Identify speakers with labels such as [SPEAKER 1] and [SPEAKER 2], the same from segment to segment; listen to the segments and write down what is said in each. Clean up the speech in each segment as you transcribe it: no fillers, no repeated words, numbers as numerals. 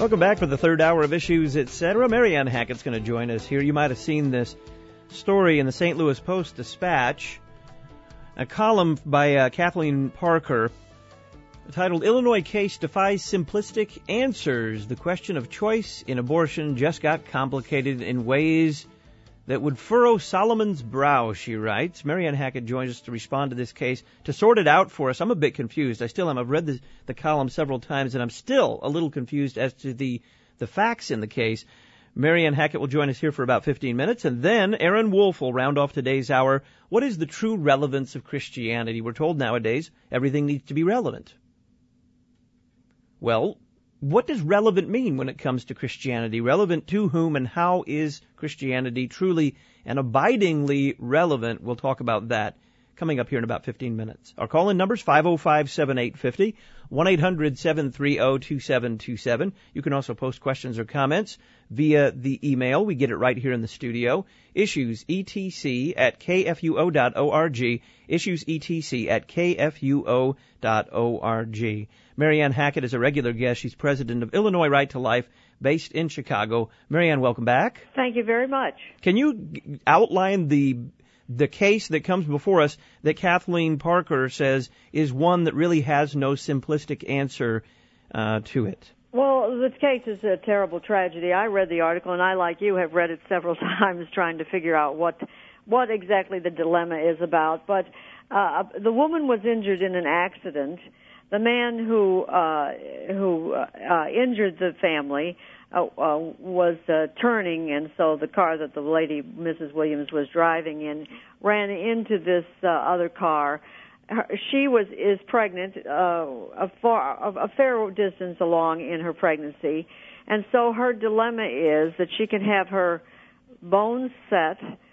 [SPEAKER 1] Welcome back for the third hour of Issues, Etc. Marianne Hackett's going to join us here. You might have seen this story in the St. Louis Post-Dispatch, a column by Kathleen Parker titled, Illinois Case Defies Simplistic Answers. The question of choice in abortion just got complicated in ways that would furrow Solomon's brow, she writes. Marianne Hackett joins us to respond to this case, to sort it out for us. I'm a bit confused. I still am. I've read the column several times, and I'm still a little confused as to the facts in the case. Marianne Hackett will join us here for about 15 minutes, and then Aaron Wolf will round off today's hour. What is the true relevance of Christianity? We're told nowadays everything needs to be relevant. Well, what does relevant mean when it comes to Christianity? Relevant to whom, and how is Christianity truly and abidingly relevant? We'll talk about that coming up here in about 15 minutes. Our call-in number's 505-7850, 1-800-730-2727. You can also post questions or comments via the email. We get it right here in the studio. issuesetc@kfuo.org, issuesetc@kfuo.org. Marianne Hackett is a regular guest. She's president of Illinois Right to Life, based in Chicago. Marianne, welcome back.
[SPEAKER 2] Thank you very much.
[SPEAKER 1] Can you outline the case that comes before us that Kathleen Parker says is one that really has no simplistic answer to it?
[SPEAKER 2] Well, this case is a terrible tragedy. I read the article, and I, like you, have read it several times trying to figure out what exactly the dilemma is about. But the woman was injured in an accident. The man who injured the family was turning, and so the car that the lady, Mrs. Williams, was driving in ran into this other car. She is pregnant, a fair distance along in her pregnancy, and so her dilemma is that she can have her bones set,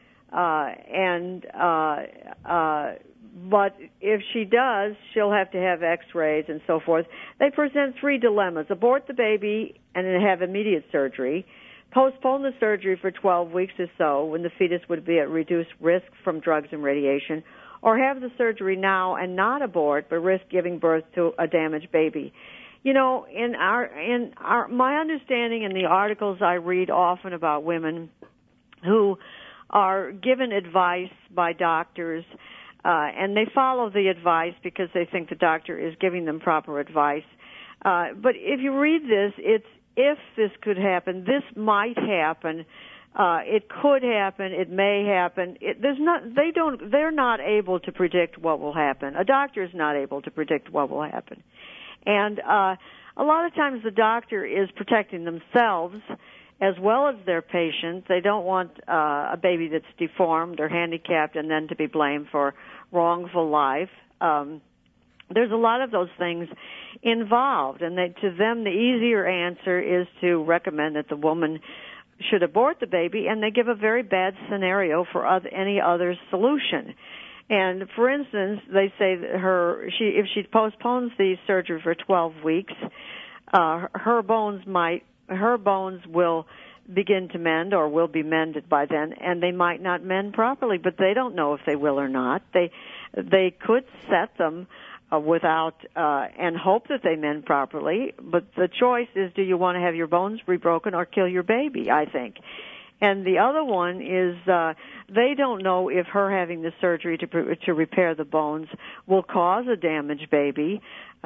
[SPEAKER 2] but if she does, she'll have to have x-rays and so forth. They present three dilemmas: abort the baby and then have immediate surgery, postpone the surgery for 12 weeks or so when the fetus would be at reduced risk from drugs and radiation, or have the surgery now and not abort but risk giving birth to a damaged baby. You know, my understanding in the articles I read often about women who are given advice by doctors, and they follow the advice because they think the doctor is giving them proper advice. But if you read this, it's if this could happen, this might happen, it could happen, it may happen. They're not able to predict what will happen. A doctor is not able to predict what will happen. And a lot of times the doctor is protecting themselves as well as their patient. They don't want a baby that's deformed or handicapped and then to be blamed for wrongful life. There's a lot of those things involved, and to them the easier answer is to recommend that the woman should abort the baby, and they give a very bad scenario for any other solution. And for instance, they say that if she postpones the surgery for 12 weeks, her bones will begin to mend or will be mended by then, and they might not mend properly, but they don't know if they will or not. They could set them without and hope that they mend properly, but the choice is, do you want to have your bones rebroken or kill your baby, I think. And the other one is they don't know if her having the surgery to repair the bones will cause a damaged baby.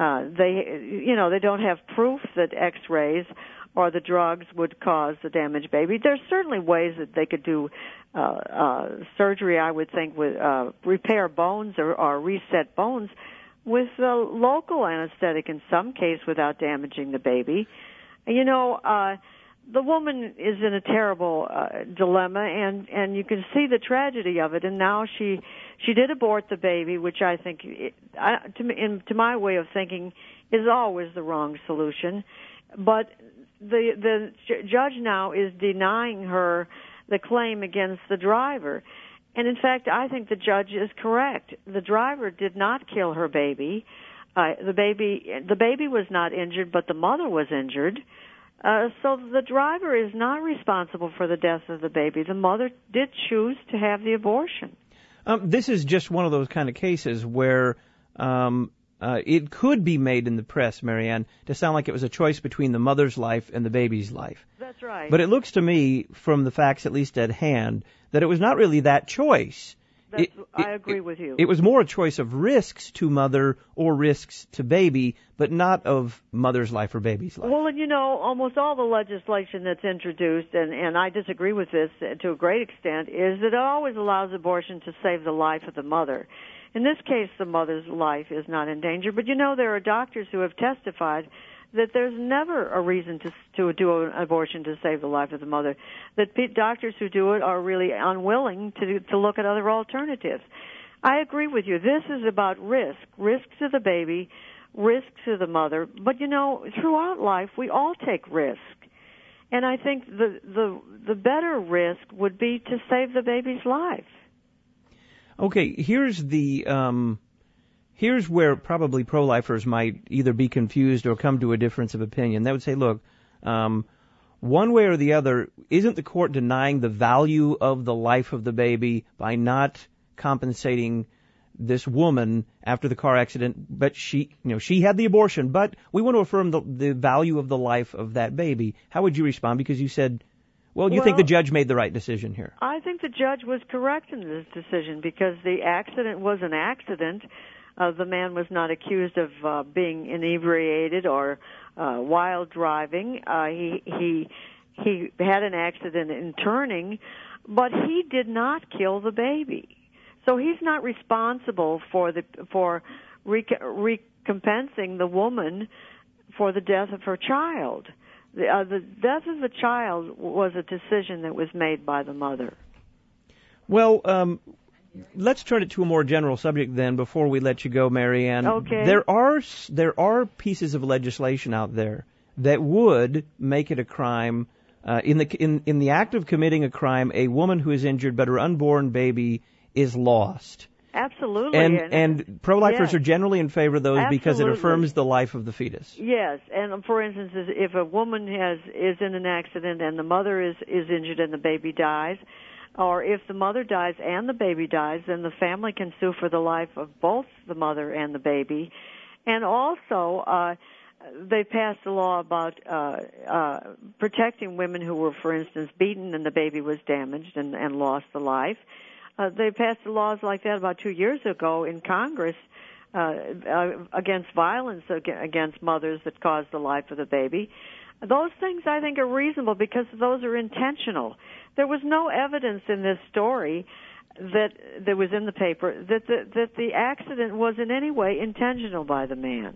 [SPEAKER 2] They don't have proof that X-rays or the drugs would cause the damaged baby. There's certainly ways that they could do surgery, I would think, with repair bones or reset bones with local anesthetic in some case without damaging the baby. You know, the woman is in a terrible dilemma, and you can see the tragedy of it. And now she did abort the baby, which I think, to my way of thinking, is always the wrong solution. But the judge now is denying her the claim against the driver. And in fact, I think the judge is correct. The driver did not kill her baby. The baby was not injured, but the mother was injured. So the driver is not responsible for the death of the baby. The mother did choose to have the abortion.
[SPEAKER 1] This is just one of those kind of cases where it could be made in the press, Marianne, to sound like it was a choice between the mother's life and the baby's life.
[SPEAKER 2] That's right.
[SPEAKER 1] But it looks to me, from the facts at least at hand, that it was not really that choice.
[SPEAKER 2] I agree with you.
[SPEAKER 1] It was more a choice of risks to mother or risks to baby, but not of mother's life or baby's life.
[SPEAKER 2] Well, and almost all the legislation that's introduced, and I disagree with this to a great extent, is that it always allows abortion to save the life of the mother. In this case, the mother's life is not in danger, but there are doctors who have testified that there's never a reason to do an abortion to save the life of the mother, that doctors who do it are really unwilling to look at other alternatives. I agree with you. This is about risk to the baby, risk to the mother. But, throughout life, we all take risk. And I think the better risk would be to save the baby's life.
[SPEAKER 1] Okay, Here's where probably pro-lifers might either be confused or come to a difference of opinion. They would say, look, one way or the other, isn't the court denying the value of the life of the baby by not compensating this woman after the car accident? But she had the abortion, but we want to affirm the value of the life of that baby. How would you respond? Because you said, you think the judge made the right decision here.
[SPEAKER 2] I think the judge was correct in this decision because the accident was an accident. The man was not accused of being inebriated or wild driving. He had an accident in turning, but he did not kill the baby. So he's not responsible for recompensing the woman for the death of her child. The death of the child was a decision that was made by the mother.
[SPEAKER 1] Well, let's turn it to a more general subject then before we let you go, Marianne.
[SPEAKER 2] Okay.
[SPEAKER 1] There are pieces of legislation out there that would make it a crime. In the act of committing a crime, a woman who is injured but her unborn baby is lost.
[SPEAKER 2] Absolutely.
[SPEAKER 1] And pro-lifers
[SPEAKER 2] yes.
[SPEAKER 1] are generally in favor of those
[SPEAKER 2] Absolutely.
[SPEAKER 1] Because it affirms the life of the fetus.
[SPEAKER 2] Yes, and for instance, if a woman is in an accident and the mother is injured and the baby dies, or if the mother dies and the baby dies, then the family can sue for the life of both the mother and the baby. And also, they passed a law about protecting women who were, for instance, beaten and the baby was damaged and lost the life. They passed laws like that about 2 years ago in Congress against violence against mothers that caused the life of the baby. Those things, I think, are reasonable because those are intentional. There was no evidence in this story that was in the paper that the accident was in any way intentional by the man.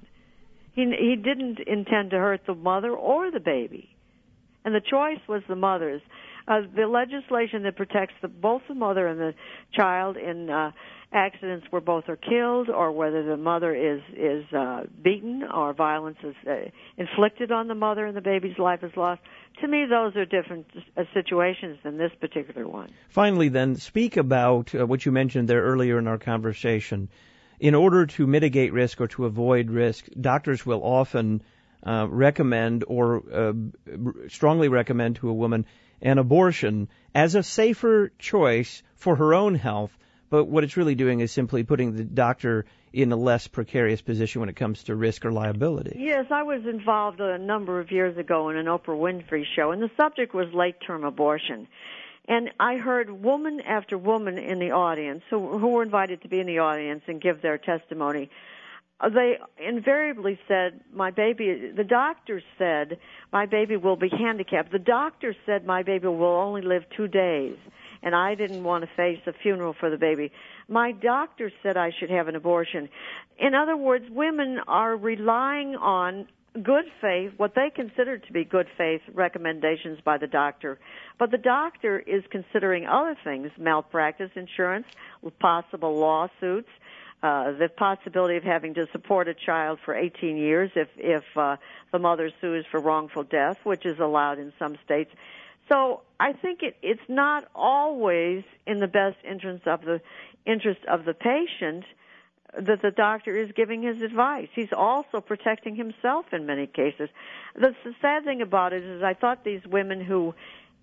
[SPEAKER 2] He didn't intend to hurt the mother or the baby, and the choice was the mother's. The legislation that protects both the mother and the child in accidents where both are killed or whether the mother is beaten or violence is inflicted on the mother and the baby's life is lost, to me those are different situations than this particular one.
[SPEAKER 1] Finally then, speak about what you mentioned there earlier in our conversation. In order to mitigate risk or to avoid risk, doctors will often recommend or strongly recommend to a woman an abortion as a safer choice for her own health, but what it's really doing is simply putting the doctor in a less precarious position when it comes to risk or liability.
[SPEAKER 2] Yes, I was involved a number of years ago in an Oprah Winfrey show, and the subject was late-term abortion. And I heard woman after woman in the audience who were invited to be in the audience and give their testimony. They invariably said, the doctor said, my baby will be handicapped. The doctor said my baby will only live 2 days, and I didn't want to face a funeral for the baby. My doctor said I should have an abortion. In other words, women are relying on good faith, what they consider to be good faith recommendations by the doctor. But the doctor is considering other things, malpractice insurance, possible lawsuits, the possibility of having to support a child for 18 years if the mother sues for wrongful death, which is allowed in some states. So I think it's not always in the best interest of the patient that the doctor is giving his advice. He's also protecting himself in many cases. The sad thing about it is I thought these women who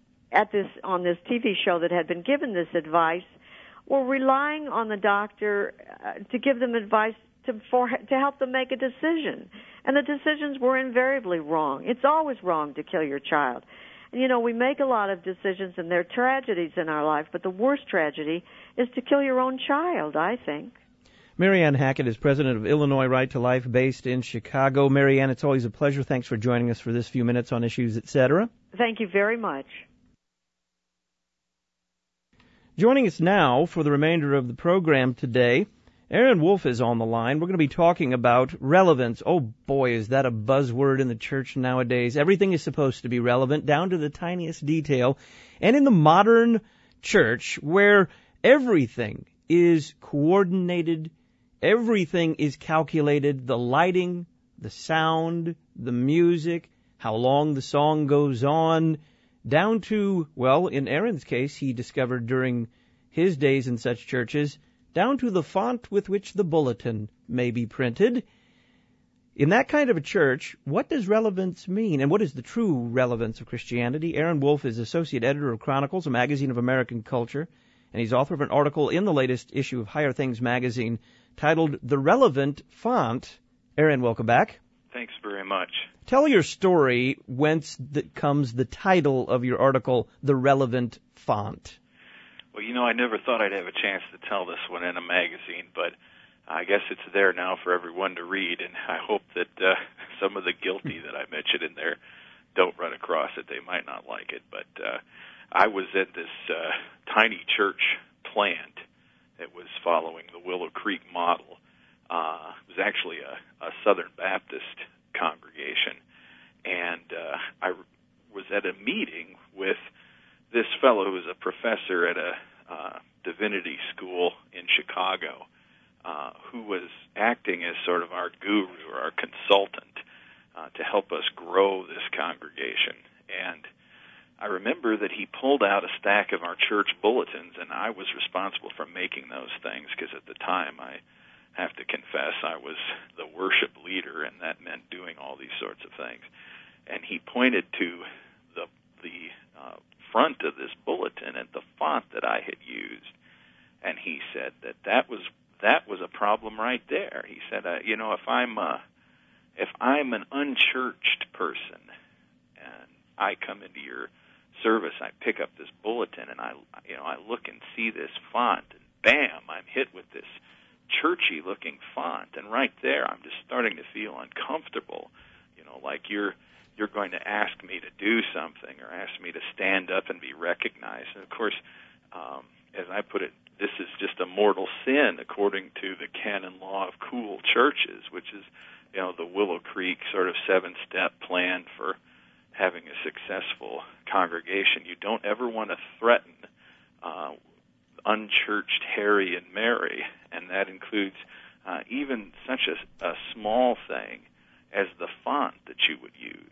[SPEAKER 2] on this TV show that had been given this advice were relying on the doctor to give them advice to help them make a decision. And the decisions were invariably wrong. It's always wrong to kill your child. And, we make a lot of decisions, and they're tragedies in our life, but the worst tragedy is to kill your own child, I think.
[SPEAKER 1] Marianne Hackett is president of Illinois Right to Life, based in Chicago. Marianne, it's always a pleasure. Thanks for joining us for this few minutes on Issues, Etc.
[SPEAKER 2] Thank you very much.
[SPEAKER 1] Joining us now for the remainder of the program today, Aaron Wolf is on the line. We're going to be talking about relevance. Oh boy, is that a buzzword in the church nowadays. Everything is supposed to be relevant, down to the tiniest detail. And in the modern church, where everything is coordinated, everything is calculated, the lighting, the sound, the music, how long the song goes on, down to, well, in Aaron's case, he discovered during his days in such churches, down to the font with which the bulletin may be printed. In that kind of a church, what does relevance mean, and what is the true relevance of Christianity? Aaron Wolf is associate editor of Chronicles, a magazine of American culture, and he's author of an article in the latest issue of Higher Things magazine titled The Relevant Font. Aaron, welcome back.
[SPEAKER 3] Thanks very much.
[SPEAKER 1] Tell your story whence comes the title of your article, The Relevant Font.
[SPEAKER 3] Well, I never thought I'd have a chance to tell this one in a magazine, but I guess it's there now for everyone to read, and I hope that some of the guilty that I mentioned in there don't run across it. They might not like it, but I was at this tiny church plant that was following the Willow Creek model. It was actually a Southern Baptist congregation, and I was at a meeting with this fellow who was a professor at a divinity school in Chicago, who was acting as sort of our guru or our consultant to help us grow this congregation. And I remember that he pulled out a stack of our church bulletins, and I was responsible for making those things because at the time, I have to confess, I was the worship leader, and that meant doing all these sorts of things. And he pointed to the front of this bulletin at the font that I had used, and he said that was a problem right there. He said, if I'm an unchurched person and I come into your service, I pick up this bulletin and I look and see this font, and bam, I'm hit with this churchy looking font, and right there I'm just starting to feel uncomfortable, like you're going to ask me to do something or ask me to stand up and be recognized. And of course, as I put it, this is just a mortal sin according to the canon law of cool churches, which is, the Willow Creek sort of 7-step plan for having a successful congregation. You don't ever want to threaten unchurched Harry and Mary, and that includes even such a small thing as the font that you would use.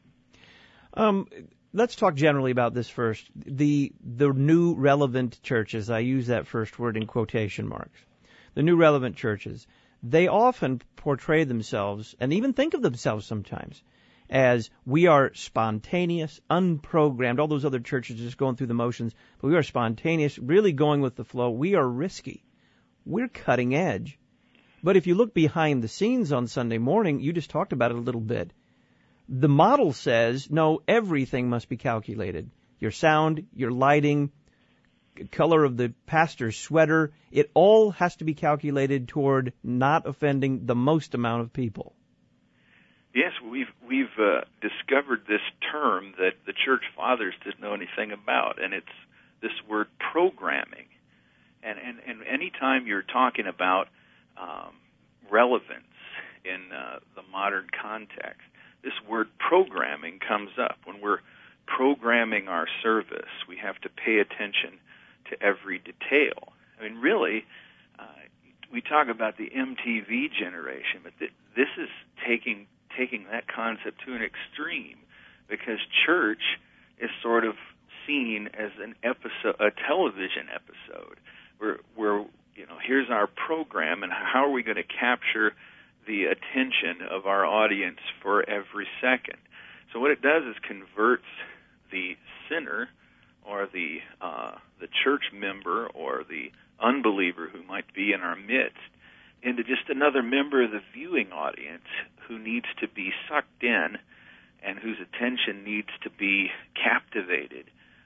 [SPEAKER 1] Let's talk generally about this first. The new relevant churches, I use that first word in quotation marks. The new relevant churches, they often portray themselves, and even think of themselves sometimes, as we are spontaneous, unprogrammed. All those other churches are just going through the motions, but we are spontaneous, really going with the flow. We are risky. We're cutting edge. But if you look behind the scenes on Sunday morning, you just talked about it a little bit. The model says, no, everything must be calculated. Your sound, your lighting, color of the pastor's sweater, it all has to be calculated toward not offending the most amount of people.
[SPEAKER 3] Yes, we've discovered this term that the church fathers didn't know anything about, and it's this word programming. And any time you're talking about relevance in the modern context, this word programming comes up. When we're programming our service, we have to pay attention to every detail. I mean, really, we talk about the MTV generation, but this is taking that concept to an extreme, because church is sort of seen as an episode, a television episode, where here's our program, and how are we going to capture the attention of our audience for every second? So what it does is converts the sinner or the church member or the unbeliever who might be in our midst into just another member of the viewing audience who needs to be sucked in and whose attention needs to be captivated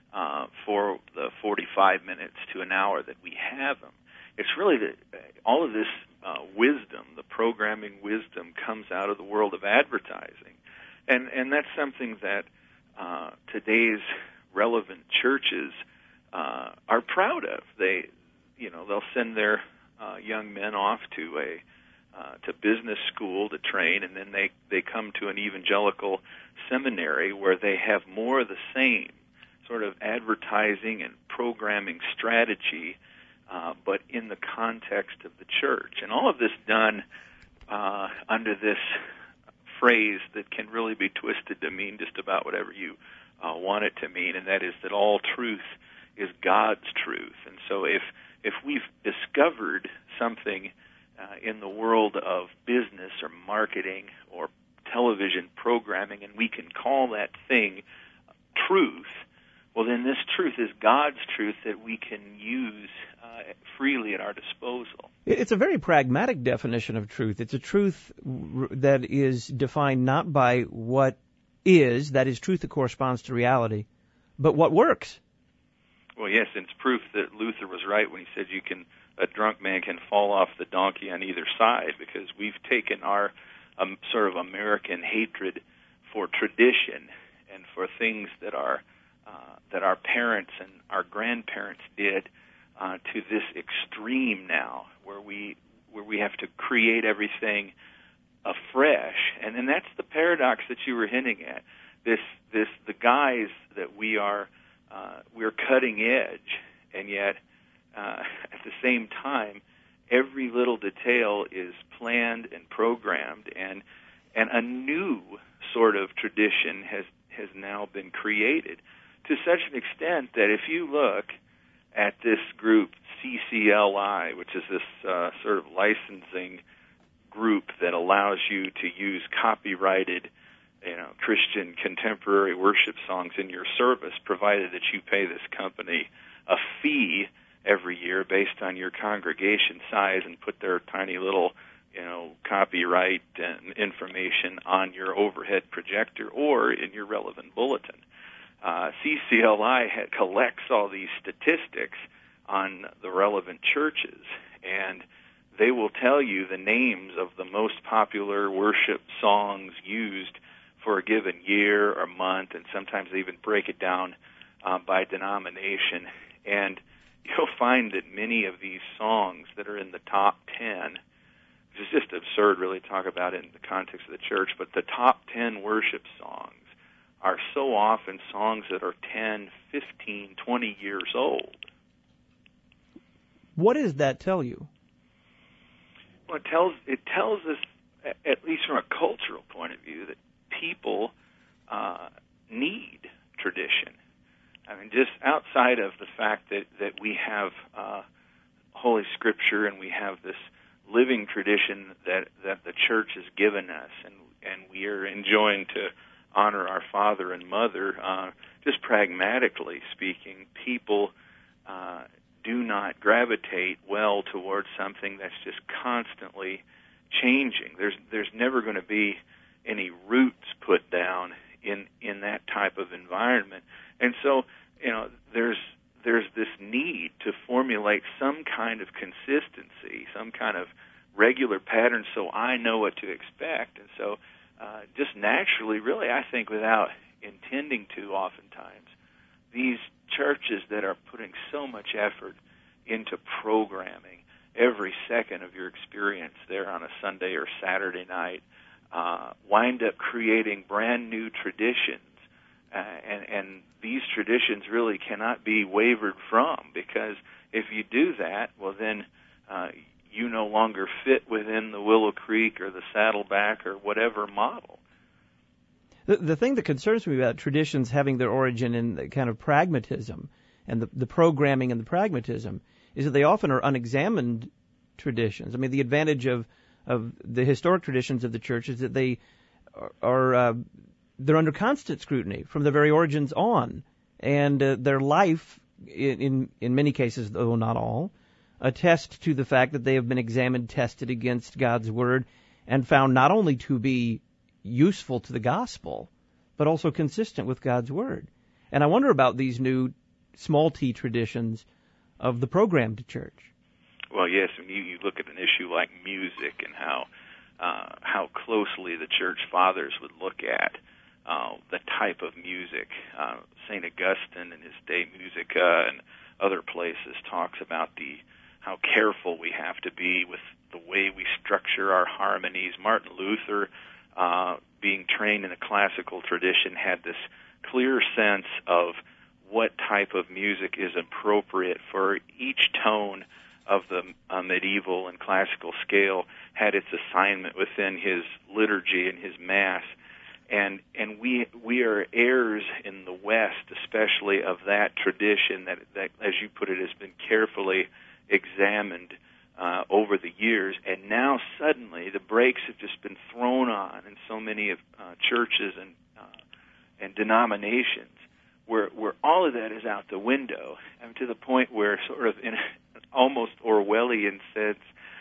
[SPEAKER 3] for the 45 minutes to an hour that we have them. It's really all of this wisdom, the programming wisdom, comes out of the world of advertising, and that's something that today's relevant churches are proud of. They'll send their young men off to business school to train, and then they come to an evangelical seminary where they have more of the same sort of advertising and programming strategy, but in the context of the church. And all of this done under this phrase that can really be twisted to mean just about whatever you want it to mean, and that is that all truth is God's truth. And so if we've discovered something in the world of business or marketing or television programming, and we can call that thing truth, well, then this truth is God's truth that we can use freely at our disposal.
[SPEAKER 1] It's a very pragmatic definition of truth. It's a truth that is defined not by what is, that is truth that corresponds to reality, but what works.
[SPEAKER 3] Well, yes, and it's proof that Luther was right when he said a drunk man can fall off the donkey on either side, because we've taken our sort of American hatred for tradition and for things that our parents and our grandparents did to this extreme now, where we have to create everything afresh, and that's the paradox that you were hinting at. The guys that we're cutting edge, and yet at the same time, every little detail is planned and programmed, and a new sort of tradition has now been created to such an extent that if you look at this group CCLI, which is this sort of licensing group that allows you to use copyrighted, Christian contemporary worship songs in your service, provided that you pay this company a fee every year based on your congregation size and put their tiny little, copyright and information on your overhead projector or in your relevant bulletin. CCLI collects all these statistics on the relevant churches, and they will tell you the names of the most popular worship songs used for a given year or month, and sometimes they even break it down by denomination. And you'll find that many of these songs that are in the top 10, which is just absurd really to talk about it in the context of the church, but the top 10 worship songs are so often songs that are 10, 15, 20 years old.
[SPEAKER 1] What does that tell you?
[SPEAKER 3] Well, it tells us, at least from a cultural point of view, that people need tradition. I mean, just outside of the fact that we have Holy Scripture and we have this living tradition that the church has given us, and we are enjoined to honor our father and mother, just pragmatically speaking, people do not gravitate well towards something that's just constantly changing. There's never going to be any roots put down in that type of environment. And so, there's this need to formulate some kind of consistency, some kind of regular pattern so I know what to expect. And so just naturally, really, I think without intending to oftentimes, these churches that are putting so much effort into programming every second of your experience there on a Sunday or Saturday night wind up creating brand new traditions. And these traditions really cannot be wavered from, because if you do that, well then you no longer fit within the Willow Creek or the Saddleback or whatever model.
[SPEAKER 1] The thing that concerns me about traditions having their origin in the kind of pragmatism and the programming and the pragmatism is that they often are unexamined traditions. I mean, the advantage of the historic traditions of the church is that they are they're under constant scrutiny from the very origins on, and their life, in many cases, though not all, attest to the fact that they have been examined, tested against God's Word, and found not only to be useful to the gospel, but also consistent with God's Word. And I wonder about these new small t traditions of the programmed church.
[SPEAKER 3] Well, yes, and you look at an issue like music and how closely the church fathers would look at the type of music. St. Augustine in his De Musica and other places talks about how careful we have to be with the way we structure our harmonies. Martin Luther, being trained in the classical tradition, had this clear sense of what type of music is appropriate for each tone of the medieval and classical scale, had its assignment within his liturgy and his Mass. And we are heirs in the West, especially of that tradition that, as you put it, has been carefully examined over the years. And now suddenly the brakes have just been thrown on in so many of churches and denominations, where all of that is out the window, and to the point where, sort of in an almost Orwellian sense,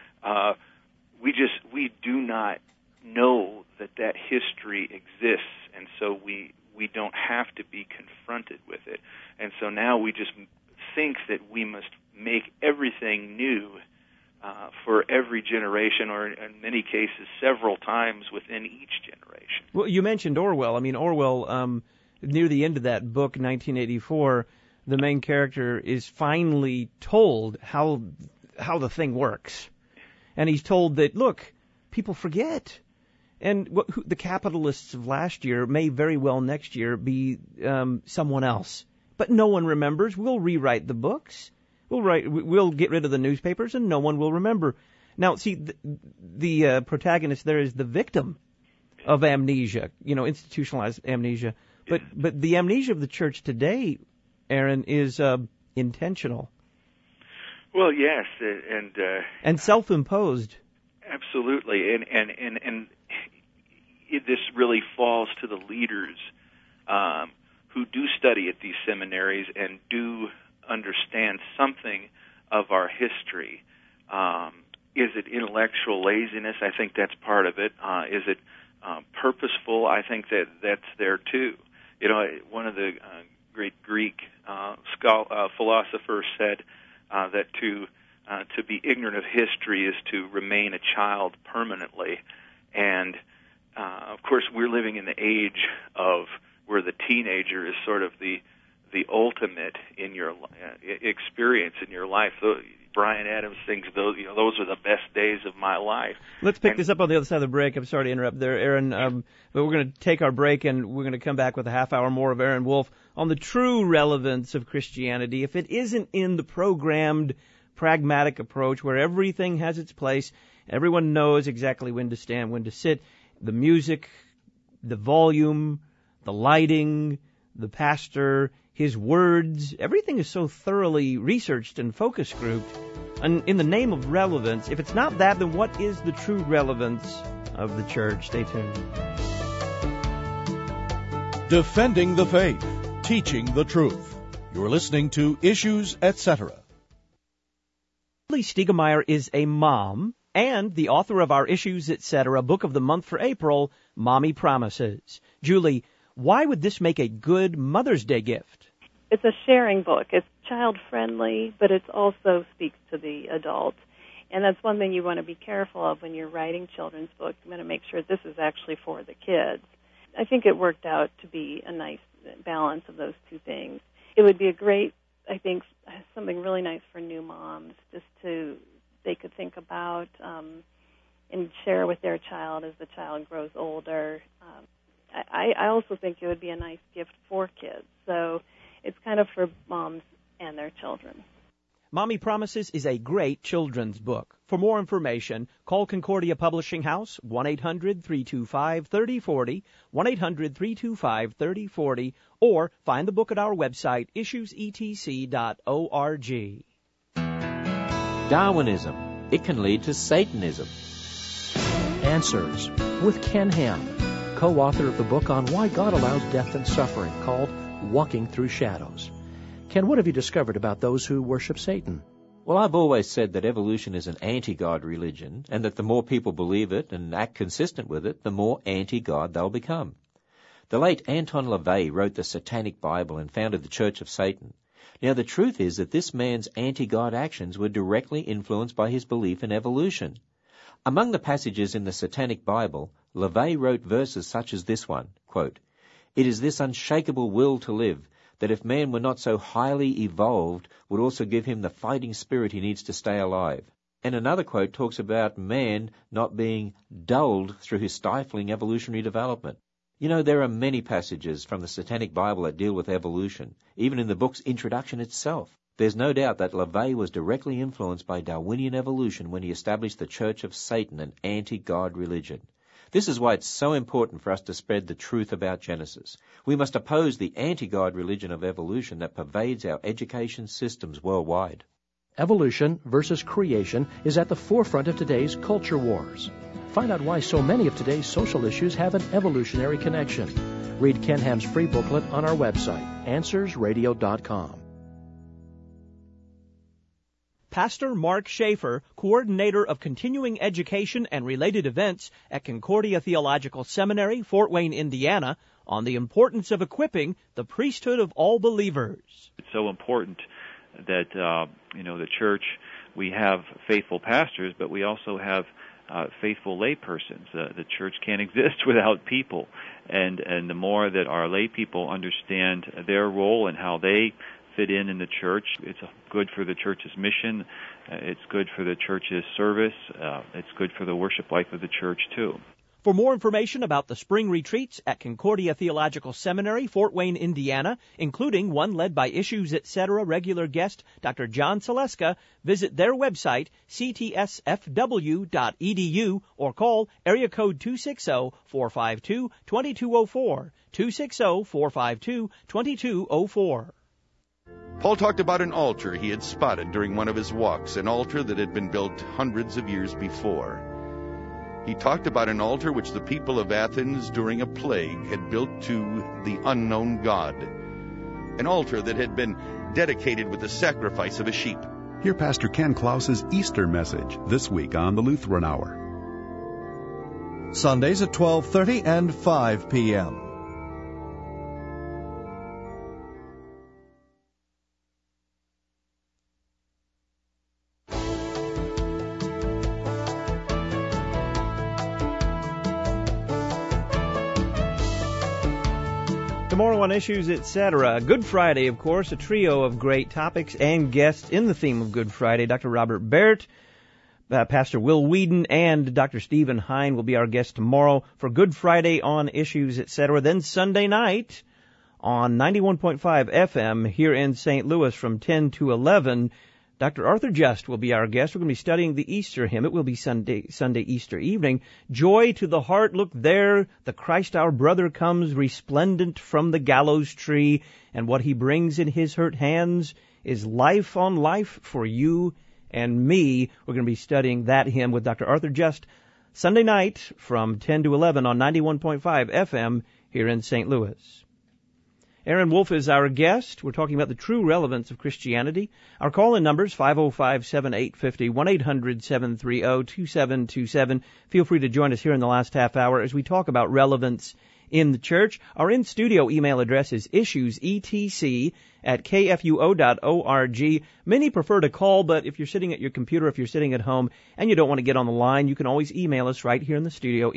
[SPEAKER 3] we do not know that history exists, and so we don't have to be confronted with it. And so now we just think that we must make everything new for every generation, or in many cases several times within each generation.
[SPEAKER 1] Well, you mentioned Orwell. I mean, Orwell, near the end of that book, 1984, the main character is finally told how the thing works. And he's told that, look, people forget. And the capitalists of last year may very well next year be someone else. But no one remembers. We'll rewrite the books. We'll get rid of the newspapers, and no one will remember. Now, see, the protagonist there is the victim of amnesia, institutionalized amnesia. But the amnesia of the church today, Aaron, is intentional.
[SPEAKER 3] Well, yes,
[SPEAKER 1] and self-imposed.
[SPEAKER 3] Absolutely, and this really falls to the leaders who do study at these seminaries and do understand something of our history. Is it intellectual laziness? I think that's part of it. Is it purposeful? I think that's there too. One of the great Greek philosophers said that to be ignorant of history is to remain a child permanently. And of course, we're living in the age of where the teenager is sort of the ultimate in your experience in your life. Bryan Adams thinks those are the best days of my life.
[SPEAKER 1] Let's pick this up on the other side of the break. I'm sorry to interrupt there, Aaron, but we're going to take our break, and we're going to come back with a half hour more of Aaron Wolf on the true relevance of Christianity. If it isn't in the programmed, pragmatic approach where everything has its place, everyone knows exactly when to stand, when to sit, the music, the volume, the lighting, the pastor, his words, everything is so thoroughly researched and focus grouped. And in the name of relevance, if it's not that, then what is the true relevance of the church? Stay tuned.
[SPEAKER 4] Defending the faith, teaching the truth. You're listening to Issues, Etc.
[SPEAKER 1] Julie Stiegemeyer is a mom and the author of our Issues, Etc. book of the month for April, Mommy Promises. Julie, why would this make a good Mother's Day gift?
[SPEAKER 5] It's a sharing book. It's child-friendly, but it also speaks to the adult. And that's one thing you want to be careful of when you're writing children's books. You want to make sure this is actually for the kids. I think it worked out to be a nice balance of those two things. It would be a great, I think, something really nice for new moms, just they could think about and share with their child as the child grows older. I also think it would be a nice gift for kids. So it's kind of for moms and their children.
[SPEAKER 1] Mommy Promises is a great children's book. For more information, call Concordia Publishing House, 1-800-325-3040, 1-800-325-3040, or find the book at our website, issuesetc.org.
[SPEAKER 6] Darwinism. It can lead to Satanism. Answers with Ken Ham, co-author of the book on why God allows death and suffering, called Walking Through Shadows. Ken, what have you discovered about those who worship Satan? Well, I've always said that evolution is an anti-God religion, and that the more people believe it and act consistent with it, the more anti-God they'll become. The late Anton LaVey wrote the Satanic Bible and founded the Church of Satan. Now, the truth is that this man's anti-God actions were directly influenced by his belief in evolution. Among the passages in the Satanic Bible, LaVey wrote verses such as this one, quote, "It is this unshakable will to live, that if man were not so highly evolved, would also give him the fighting spirit he needs to stay alive." And another quote talks about man not being dulled through his stifling evolutionary development. You know, there are many passages from the Satanic Bible that deal with evolution, even in the book's introduction itself. There's no doubt that LaVey was directly influenced by Darwinian evolution when he established the Church of Satan, an anti-God religion. This is why it's so important for us to spread the truth about Genesis. We must oppose the anti-God religion of evolution that pervades our education systems worldwide. Evolution versus creation is at the forefront of today's culture wars. Find out why so many of today's social issues have an evolutionary connection. Read Ken Ham's free booklet on our website, AnswersRadio.com.
[SPEAKER 1] Pastor Mark Schaefer, Coordinator of Continuing Education and Related Events at Concordia Theological Seminary, Fort Wayne, Indiana, on the importance of equipping the priesthood of all believers.
[SPEAKER 7] It's so important that, the church, we have faithful pastors, but we also have faithful laypersons. The church can't exist without people. And the more that our lay people understand their role and how they fit in the church, it's good for the church's mission, it's good for the church's service, it's good for the worship life of the church too.
[SPEAKER 1] For more information about the spring retreats at Concordia Theological Seminary, Fort Wayne, Indiana, including one led by Issues Etc. regular guest Dr. John Saleska, visit their website, ctsfw.edu, or call area code 260-452-2204, 260-452-2204.
[SPEAKER 8] Paul talked about an altar he had spotted during one of his walks, an altar that had been built hundreds of years before. He talked about an altar which the people of Athens during a plague had built to the unknown God, an altar that had been dedicated with the sacrifice of a sheep.
[SPEAKER 9] Hear Pastor Ken Klaus's Easter message this week on the Lutheran Hour.
[SPEAKER 10] Sundays at 12:30 and 5 p.m.
[SPEAKER 1] Tomorrow on Issues Etc. Good Friday, of course, a trio of great topics and guests in the theme of Good Friday. Dr. Robert Barrett, Pastor Will Whedon, and Dr. Stephen Hine will be our guests tomorrow for Good Friday on Issues Etc. Then Sunday night on 91.5 FM here in St. Louis from 10 to 11, Dr. Arthur Just will be our guest. We're going to be studying the Easter hymn. It will be Sunday Easter evening. Joy to the heart, look there, the Christ our brother comes, resplendent from the gallows tree, and what he brings in his hurt hands is life on life for you and me. We're going to be studying that hymn with Dr. Arthur Just Sunday night from 10 to 11 on 91.5 FM here in St. Louis. Aaron Wolf is our guest. We're talking about the true relevance of Christianity. Our call-in numbers, 505-7850, 1-800-730-2727. Feel free to join us here in the last half hour as we talk about relevance in the church. Our in-studio email address is issuesetc@kfuo.org. Many prefer to call, but if you're sitting at your computer, if you're sitting at home, and you don't want to get on the line, you can always email us right here in the studio,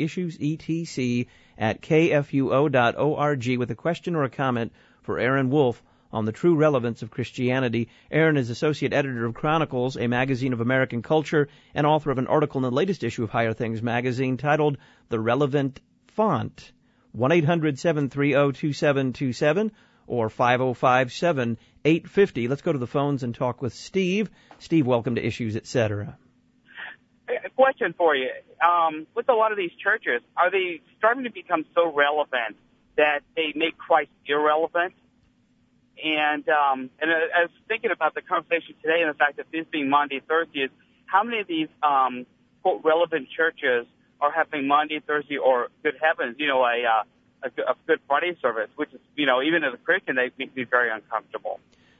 [SPEAKER 1] issuesetc@kfuo.org, with a question or a comment for Aaron Wolf on the true relevance of Christianity. Aaron is Associate Editor of Chronicles, a magazine of American culture, and author of an article in the latest issue of Higher Things magazine titled The Relevant Font. 1-800-730-2727 or 505-7850. Let's go to the phones and talk with Steve. Steve, welcome to Issues Etc.
[SPEAKER 11] A question for you. With a lot of these churches, are they starting to become so relevant that they make Christ irrelevant? And I was thinking about the conversation today and the fact that this being Monday, Thursday, is how many of these, quote, relevant churches are having Monday, Thursday, or good heavens, a Good Friday service, which is, even as a Christian, they make me very uncomfortable.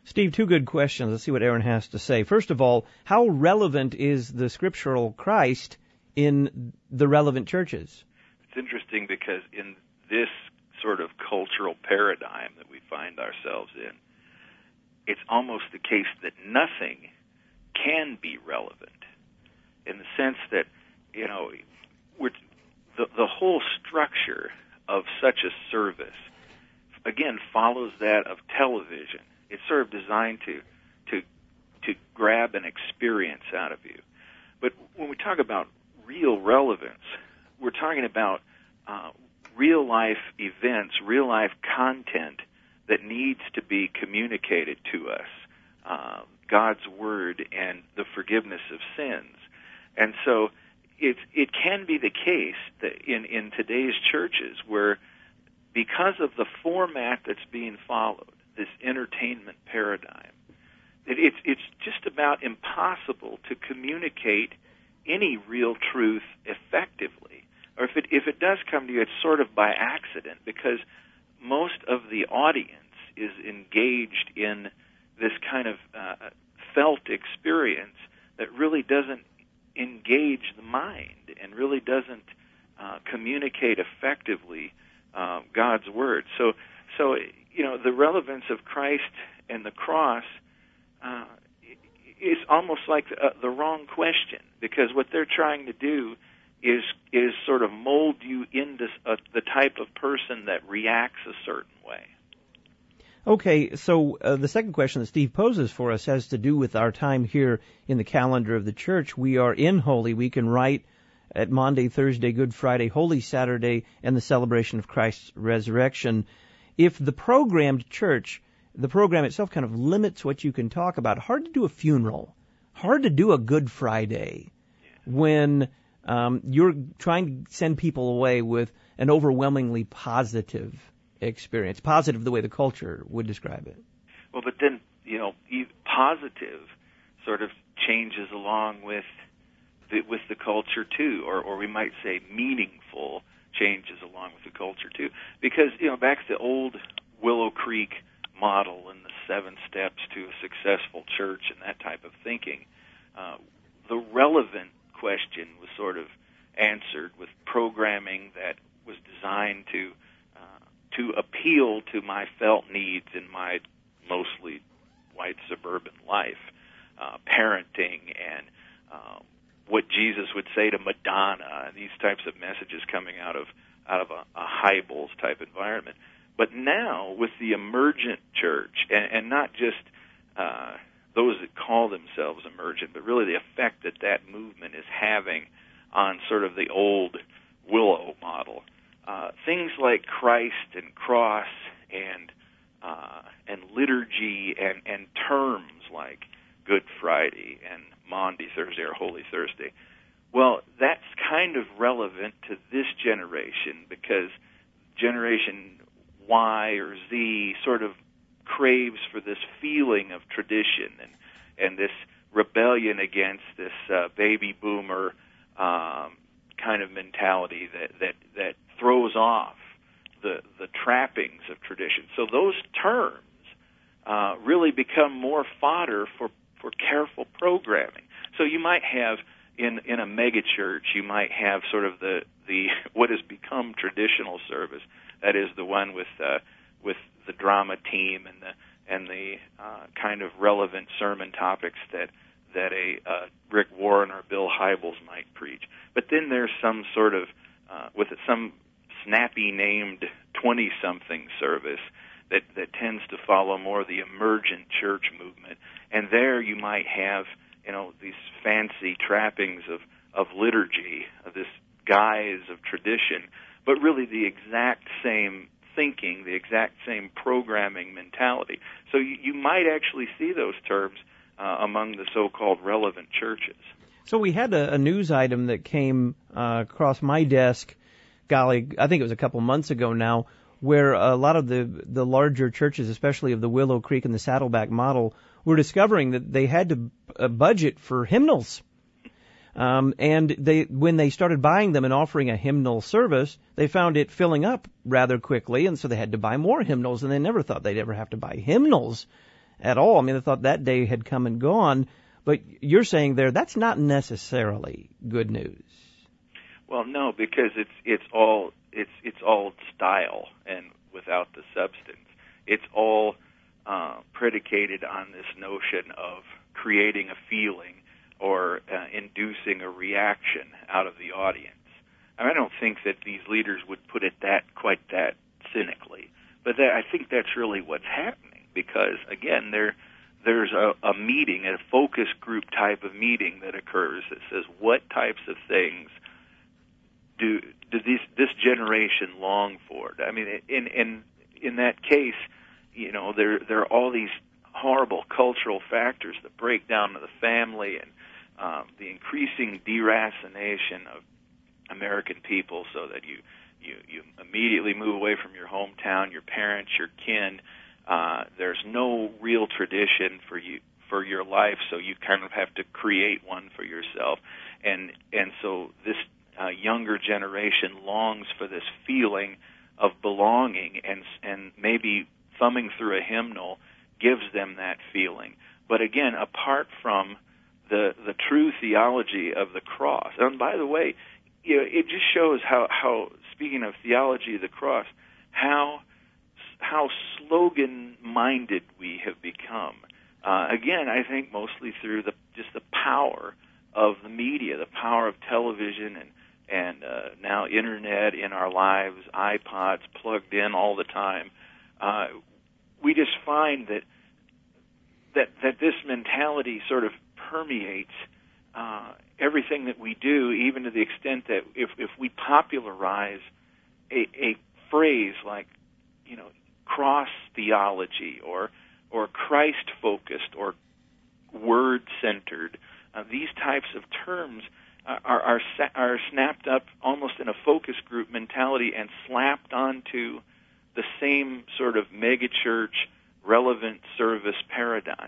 [SPEAKER 1] Steve, two good questions. Let's see what Aaron has to say. First of all, how relevant is the scriptural Christ in the relevant churches?
[SPEAKER 3] It's interesting because in this sort of cultural paradigm that we find ourselves in, it's almost the case that nothing can be relevant, in the sense that, you know, the whole structure of such a service, again, follows that of television. It's sort of designed to grab an experience out of you. But when we talk about real relevance, we're talking about real-life events, real-life content that needs to be communicated to us, God's Word and the forgiveness of sins. And so it can be the case that in today's churches where, because of the format that's being followed, this entertainment paradigm, it's just about impossible to communicate any real truth effectively. Or if it does come to you, it's sort of by accident, because most of the audience is engaged in this kind of felt experience that really doesn't engage the mind and really doesn't communicate effectively God's Word. So you know, the relevance of Christ and the cross is almost like the wrong question, because what they're trying to do is sort of mold you into the type of person that reacts a certain way.
[SPEAKER 1] Okay, so the second question that Steve poses for us has to do with our time here in the calendar of the church. We are in Holy Week and right at Maundy, Thursday, Good Friday, Holy Saturday, and the celebration of Christ's resurrection. If the programmed church, the program itself kind of limits what you can talk about, hard to do a funeral, hard to do a Good Friday when you're trying to send people away with an overwhelmingly positive experience, positive the way the culture would describe it.
[SPEAKER 3] Well, but then, you know, positive sort of changes along with the culture too, or we might say meaningful changes along with the culture too, because, you know, back to the old Willow Creek model and the 7 steps to a successful church and that type of thinking, the relevant question was sort of answered with programming that was designed to appeal to my felt needs in my mostly white suburban life, parenting and what Jesus would say to Madonna, and these types of messages coming out of a Hybels type environment. But now with the emergent church, and not just those that call themselves emergent, but really the effect that movement is having on sort of the old Willow model. Things like Christ and cross and liturgy and terms like Good Friday and Maundy Thursday or Holy Thursday. Well, that's kind of relevant to this generation because Generation Y or Z sort of craves for this feeling of tradition and this rebellion against this baby boomer kind of mentality that throws off the trappings of tradition. So those terms really become more fodder for careful programming. So you might have in a megachurch, you might have sort of the what has become traditional service. That is the one with the drama team and the kind of relevant sermon topics that a Rick Warren or Bill Hybels might preach. But then there's some sort of with some snappy named 20-something service that tends to follow more the emergent church movement. And there you might have, you know, these fancy trappings of liturgy, of this guise of tradition, but really the exact same thinking, the exact same programming mentality. So you might actually see those terms among the so-called relevant churches.
[SPEAKER 1] So we had a news item that came across my desk, golly, I think it was a couple months ago now, where a lot of the larger churches, especially of the Willow Creek and the Saddleback model, were discovering that they had to budget for hymnals. And when they started buying them and offering a hymnal service, they found it filling up rather quickly, and so they had to buy more hymnals, and they never thought they'd ever have to buy hymnals at all. I mean, they thought that day had come and gone. But you're saying there that's not necessarily good news.
[SPEAKER 3] Well, no, because it's all style and without the substance. It's all predicated on this notion of creating a feeling or inducing a reaction out of the audience. I don't think that these leaders would put it quite that cynically, but I think that's really what's happening, because again, there's a meeting, a focus group type of meeting that occurs that says what types of things do this generation long for. I mean, in that case, there are all these horrible cultural factors that break down to the family and the increasing deracination of American people, so that you immediately move away from your hometown, your parents, your kin. There's no real tradition for your life, so you kind of have to create one for yourself. And so this younger generation longs for this feeling of belonging, and maybe thumbing through a hymnal gives them that feeling. But again, apart from the true theology of the cross. And by the way, it just shows how speaking of theology of the cross, how slogan-minded we have become. Again, I think mostly through just the power of the media, the power of television and now internet in our lives, iPods plugged in all the time. We just find that this mentality sort of permeates everything that we do, even to the extent that if we popularize a phrase like, cross theology or Christ-focused or word-centered, these types of terms are snapped up almost in a focus group mentality and slapped onto the same sort of megachurch relevant service paradigm.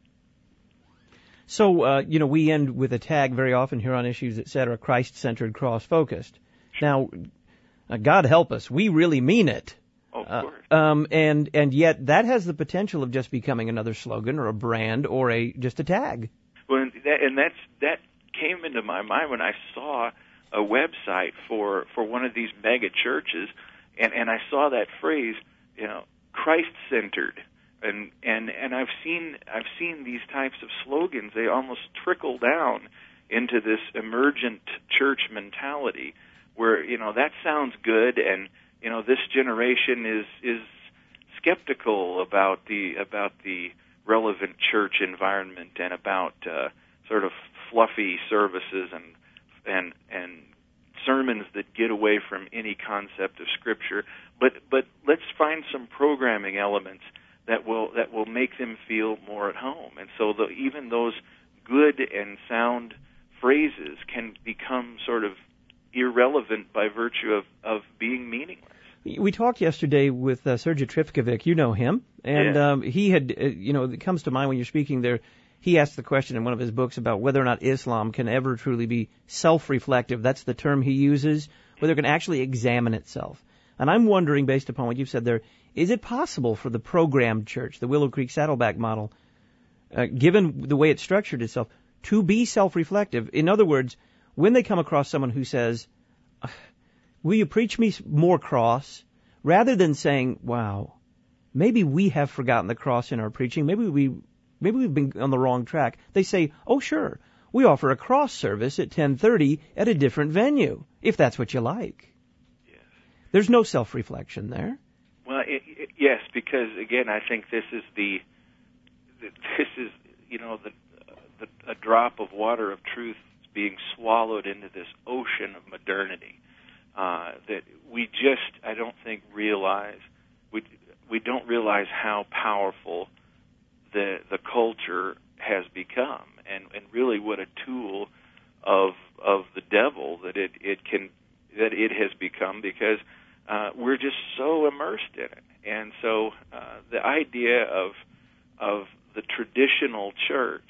[SPEAKER 1] So, we end with a tag very often here on Issues, etc., Christ-centered, cross-focused. Now, God help us, we really mean it.
[SPEAKER 3] Of course.
[SPEAKER 1] And yet that has the potential of just becoming another slogan or a brand or just a tag.
[SPEAKER 3] Well, that came into my mind when I saw a website for one of these mega churches, and I saw that phrase, Christ-centered. And I've seen these types of slogans. They almost trickle down into this emergent church mentality, where that sounds good, and this generation is skeptical about the relevant church environment and about sort of fluffy services and sermons that get away from any concept of Scripture. But let's find some programming elements that will make them feel more at home. And so even those good and sound phrases can become sort of irrelevant by virtue of being meaningless.
[SPEAKER 1] We talked yesterday with Sergei Trifkovic. You know him. And he had, it comes to mind when you're speaking there, he asked the question in one of his books about whether or not Islam can ever truly be self-reflective. That's the term he uses, whether it can actually examine itself. And I'm wondering, based upon what you've said there, is it possible for the programmed church, the Willow Creek Saddleback model, given the way it's structured itself, to be self-reflective? In other words, when they come across someone who says, will you preach me more cross, rather than saying, wow, maybe we have forgotten the cross in our preaching, maybe we've been on the wrong track, they say, oh sure, we offer a cross service at 10:30 at a different venue, if that's what you like. There's no self-reflection there.
[SPEAKER 3] Well, yes, because again, I think this is a drop of water of truth being swallowed into this ocean of modernity that we just, I don't think, realize. We don't realize how powerful the culture has become, and really what a tool of the devil that it has become, because we're just so immersed in it. And so the idea of the traditional church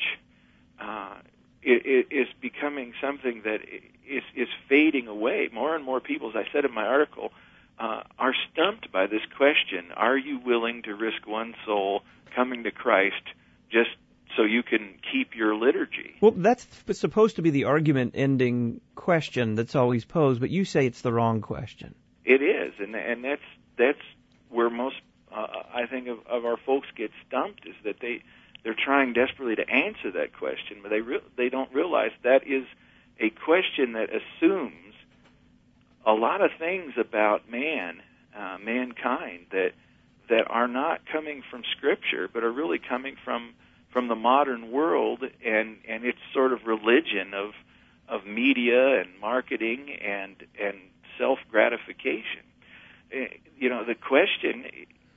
[SPEAKER 3] is becoming something that is fading away. More and more people, as I said in my article, are stumped by this question: are you willing to risk one soul coming to Christ just so you can keep your liturgy?
[SPEAKER 1] Well, that's supposed to be the argument-ending question that's always posed, but you say it's the wrong question.
[SPEAKER 3] It is, and that's where most, I think, of our folks get stumped, is that they're trying desperately to answer that question, but they don't realize that is a question that assumes a lot of things about mankind that are not coming from Scripture, but are really coming from the modern world and its sort of religion of media and marketing and self-gratification. The question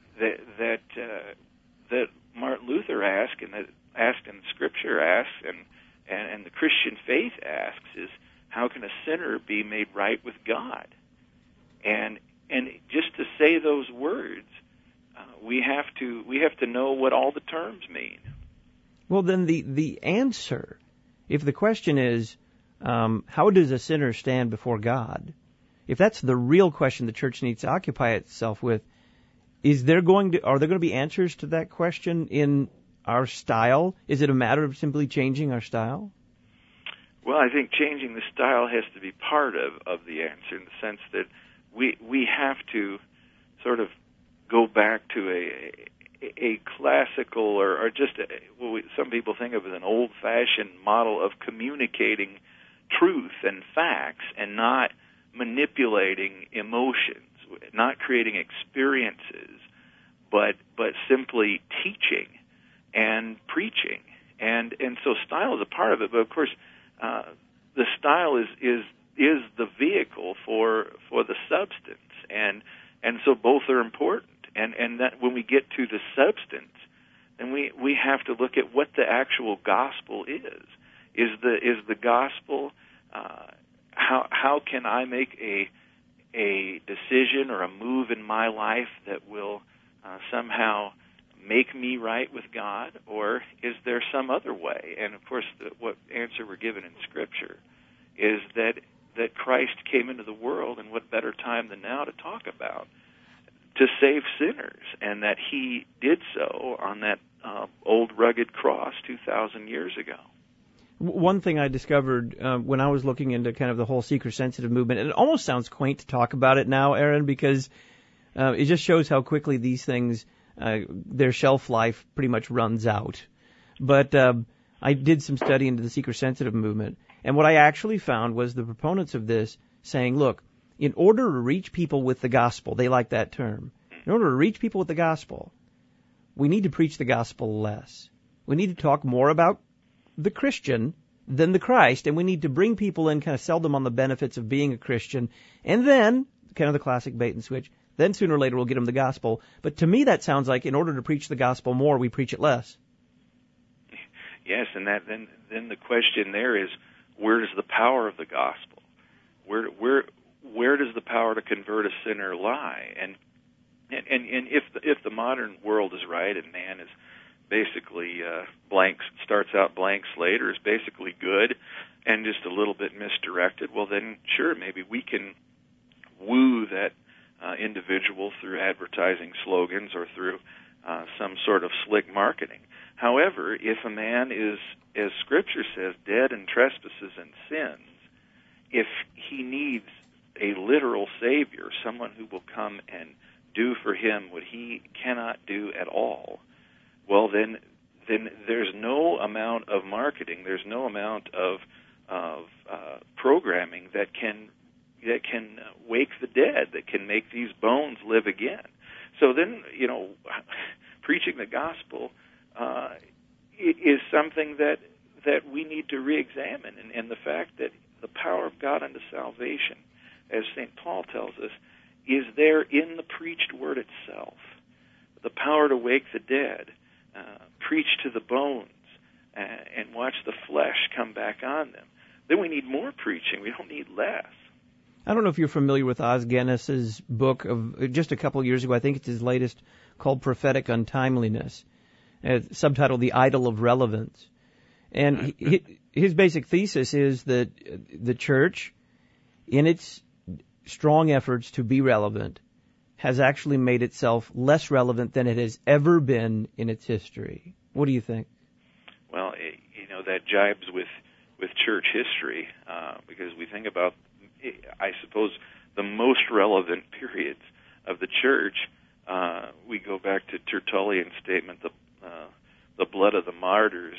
[SPEAKER 3] that Martin Luther asked and Scripture asks and the Christian faith asks is, how can a sinner be made right with God? And just to say those words, we have to know what all the terms mean.
[SPEAKER 1] Well, then the answer, if the question is, how does a sinner stand before God? If that's the real question the church needs to occupy itself with, are there going to be answers to that question in our style? Is it a matter of simply changing our style?
[SPEAKER 3] Well, I think changing the style has to be part of the answer, in the sense that we have to sort of go back to a classical or just what some people think of as an old-fashioned model of communicating truth and facts, and not manipulating emotions, not creating experiences, but simply teaching and preaching. And so style is a part of it, but of course the style is the vehicle for the substance, and so both are important. And that when we get to the substance, then we have to look at what the actual gospel is. Is the gospel how can I make a decision or a move in my life that will somehow make me right with God, or is there some other way? And of course, what answer we're given in Scripture is that Christ came into the world, and what better time than now to talk about, to save sinners, and that He did so on that old rugged cross 2,000 years ago.
[SPEAKER 1] One thing I discovered when I was looking into kind of the whole seeker-sensitive movement, and it almost sounds quaint to talk about it now, Aaron, because it just shows how quickly these things, their shelf life pretty much runs out. But I did some study into the seeker-sensitive movement, and what I actually found was the proponents of this saying, look, in order to reach people with the gospel, they like that term, in order to reach people with the gospel, we need to preach the gospel less. We need to talk more about the Christian than the Christ, and we need to bring people in, kind of sell them on the benefits of being a Christian, and then, kind of the classic bait and switch, then sooner or later we'll get them the gospel. But to me that sounds like in order to preach the gospel more, we preach it less.
[SPEAKER 3] Yes, and then the question there is, where does the power of the gospel? Where does the power to convert a sinner lie? And if the modern world is right, and man is basically starts out blank slate, or is basically good and just a little bit misdirected, well then sure, maybe we can woo that individual through advertising slogans or through some sort of slick marketing. However, if a man is, as Scripture says, dead in trespasses and sins, if he needs a literal Savior, someone who will come and do for him what he cannot do at all, well, then there's no amount of marketing, there's no amount of programming that can wake the dead, that can make these bones live again. So then, preaching the gospel is something that we need to re-examine, and the fact that the power of God unto salvation, as St. Paul tells us, is there in the preached word itself. The power to wake the dead, preach to the bones, and watch the flesh come back on them. Then we need more preaching. We don't need less.
[SPEAKER 1] I don't know if you're familiar with Os Guinness's book of just a couple of years ago. I think it's his latest, called Prophetic Untimeliness, subtitled The Idol of Relevance. And his basic thesis is that the church, in its strong efforts to be relevant, has actually made itself less relevant than it has ever been in its history. What do you think?
[SPEAKER 3] Well, that jibes with church history, because we think about, I suppose, the most relevant periods of the church. We go back to Tertullian's statement, the blood of the martyrs,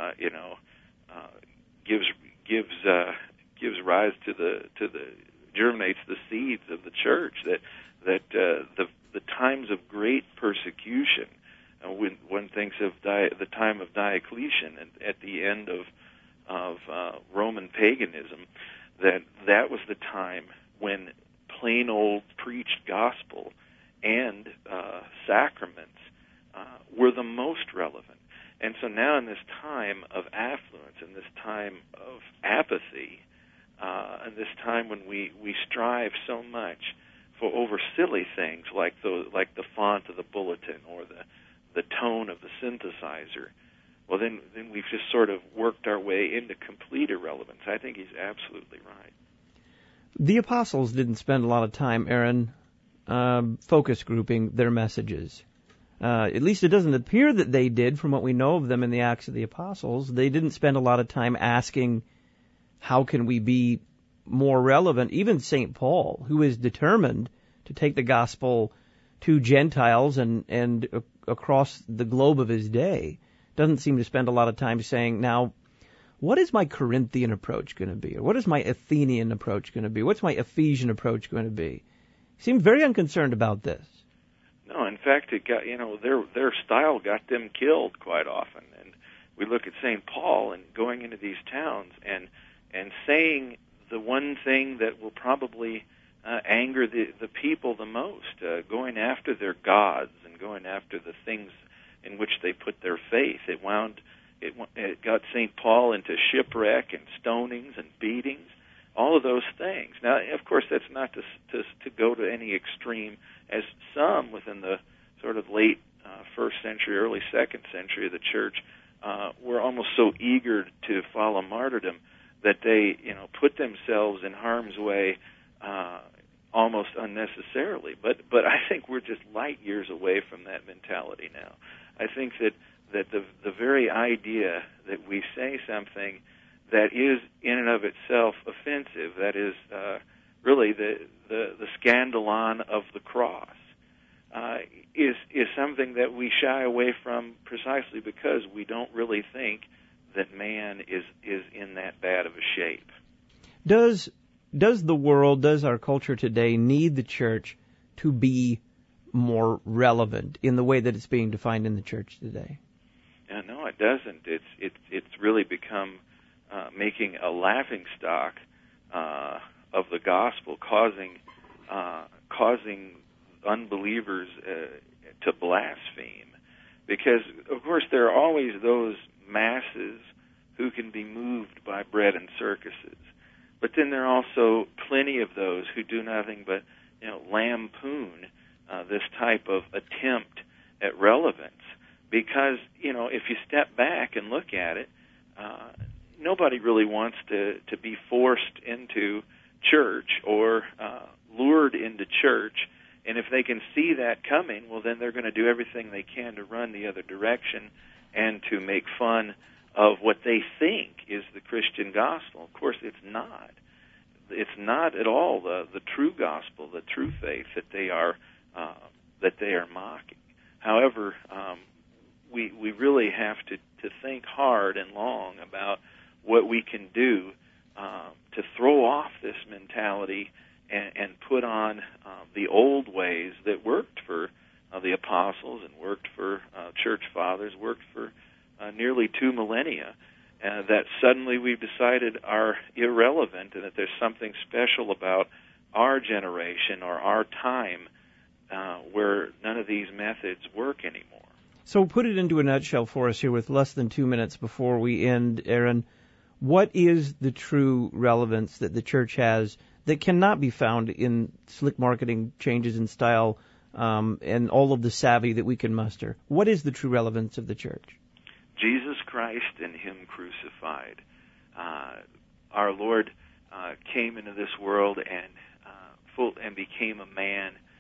[SPEAKER 3] gives rise to the germinates the seeds of the church. That the times of great persecution, when one thinks of the time of Diocletian and at the end of Roman paganism, that was the time when plain old preached gospel and sacraments were the most relevant. And so now in this time of affluence, in this time of apathy, and this time when we strive so much for over silly things like the font of the bulletin or the tone of the synthesizer, well, then we've just sort of worked our way into complete irrelevance. I think he's absolutely right.
[SPEAKER 1] The apostles didn't spend a lot of time, Aaron, focus grouping their messages. At least it doesn't appear that they did from what we know of them in the Acts of the Apostles. They didn't spend a lot of time asking, how can we be more relevant? Even St. Paul, who is determined to take the gospel to Gentiles and across the globe of his day, doesn't seem to spend a lot of time saying, now, what is my Corinthian approach going to be? Or what is my Athenian approach going to be? What's my Ephesian approach going to be? He seemed very unconcerned about this.
[SPEAKER 3] No, in fact, it got their style got them killed quite often. And we look at St. Paul and going into these towns and saying the one thing that will probably anger the people the most, going after their gods and going after the things in which they put their faith. It got St. Paul into shipwreck and stonings and beatings, all of those things. Now, of course, that's not to go to any extreme, as some within the sort of late first century, early second century of the church were almost so eager to follow martyrdom that they, put themselves in harm's way almost unnecessarily. But I think we're just light years away from that mentality now. I think that the very idea that we say something that is in and of itself offensive, that is really the scandalon of the cross, is something that we shy away from precisely because we don't really think that man is in that bad of a shape.
[SPEAKER 1] Does the world, does our culture today need the church to be more relevant in the way that it's being defined in the church today?
[SPEAKER 3] No, it doesn't. It's really become making a laughingstock of the gospel, causing unbelievers to blaspheme. Because, of course, there are always those masses who can be moved by bread and circuses. But then there are also plenty of those who do nothing but, lampoon this type of attempt at relevance. Because, if you step back and look at it, nobody really wants to be forced into church or lured into church. And if they can see that coming, well, then they're going to do everything they can to run the other direction and to make fun of what they think is the Christian gospel. Of course, it's not. It's not at all the true gospel, the true faith that they are mocking. However, we really have to think hard and long about what we can do to throw off this mentality and put on the old ways that worked for the apostles and worked for church fathers, worked for nearly 2 millennia, that suddenly we've decided are irrelevant, and that there's something special about our generation or our time where none of these methods work anymore.
[SPEAKER 1] So put it into a nutshell for us here with less than 2 minutes before we end, Aaron. What is the true relevance that the church has that cannot be found in slick marketing changes in style and all of the savvy that we can muster? What is the true relevance of the church?
[SPEAKER 3] Jesus Christ and Him crucified. Our Lord came into this world and became a man,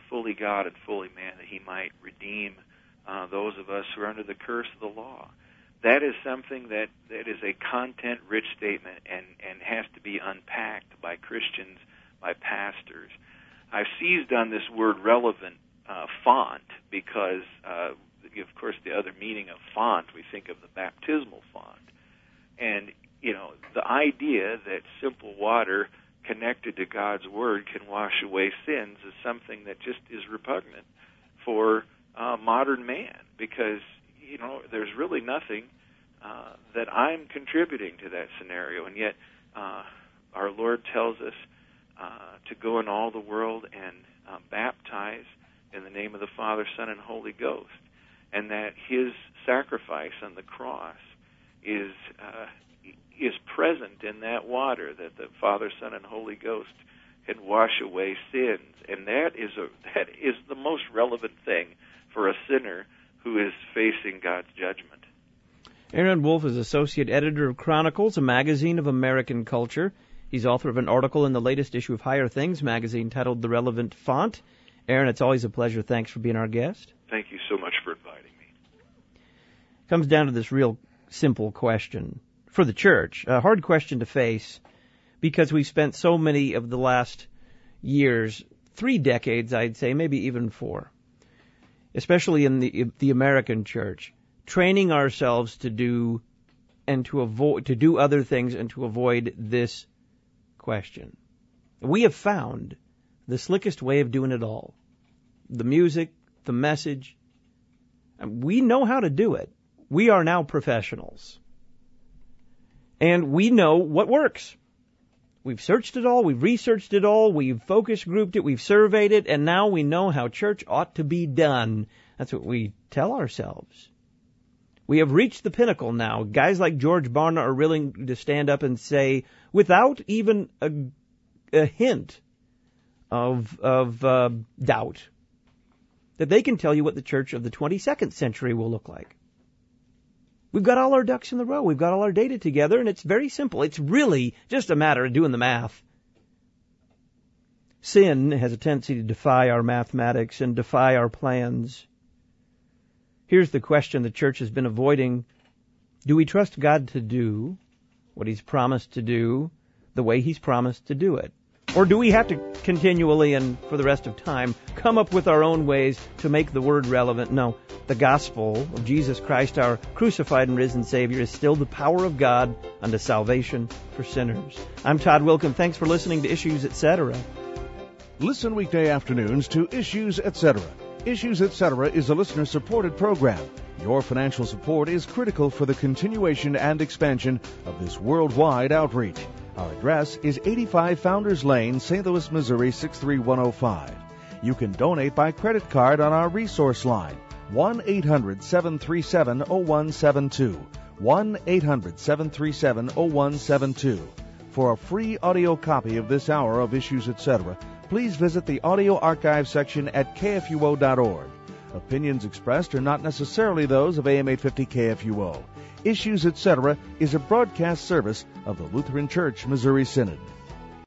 [SPEAKER 3] fully God and fully man, that he might redeem those of us who are under the curse of the law. That is something that is a content-rich statement and has to be unpacked by Christians, by pastors. I've seized on this word relevant font because, of course, the other meaning of font, we think of the baptismal font. And, the idea that simple water connected to God's Word can wash away sins is something that just is repugnant for modern man, because, there's really nothing that I'm contributing to that scenario. And yet our Lord tells us to go in all the world and baptize in the name of the Father, Son, and Holy Ghost, and that his sacrifice on the cross is present in that water, that the Father, Son, and Holy Ghost can wash away sins. And that is the most relevant thing for a sinner who is facing God's judgment.
[SPEAKER 1] Aaron Wolf is associate editor of Chronicles, a magazine of American culture. He's author of an article in the latest issue of Higher Things magazine titled The Relevant Font. Aaron, it's always a pleasure. Thanks for being our guest.
[SPEAKER 3] Thank you so much for inviting me.
[SPEAKER 1] Comes down to this real simple question for the church, a hard question to face because we've spent so many of the last years, 3 decades, I'd say, maybe even 4, especially in the American church, training ourselves to do other things and to avoid this question. We have found the slickest way of doing it all. The music, the message. We know how to do it. We are now professionals. And we know what works. We've searched it all, we've researched it all, we've focus grouped it, we've surveyed it, and now we know how church ought to be done. That's what we tell ourselves. We have reached the pinnacle now. Guys like George Barna are willing to stand up and say, without even a hint of doubt, that they can tell you what the church of the 22nd century will look like. We've got all our ducks in the row. We've got all our data together, and it's very simple. It's really just a matter of doing the math. Sin has a tendency to defy our mathematics and defy our plans. Here's the question the church has been avoiding. Do we trust God to do what he's promised to do the way he's promised to do it? Or do we have to continually and for the rest of time come up with our own ways to make the word relevant? No, the gospel of Jesus Christ, our crucified and risen Savior, is still the power of God unto salvation for sinners. I'm Todd Wilkin. Thanks for listening to Issues Etc.
[SPEAKER 4] Listen weekday afternoons to Issues Etc. Issues Etc. is a listener-supported program. Your financial support is critical for the continuation and expansion of this worldwide outreach. Our address is 85 Founders Lane, St. Louis, Missouri, 63105. You can donate by credit card on our resource line, 1-800-737-0172, 1-800-737-0172. For a free audio copy of this hour of Issues Etc., please visit the audio archive section at kfuo.org. Opinions expressed are not necessarily those of AM 850 KFUO. Issues Etc. is a broadcast service of the Lutheran Church Missouri Synod.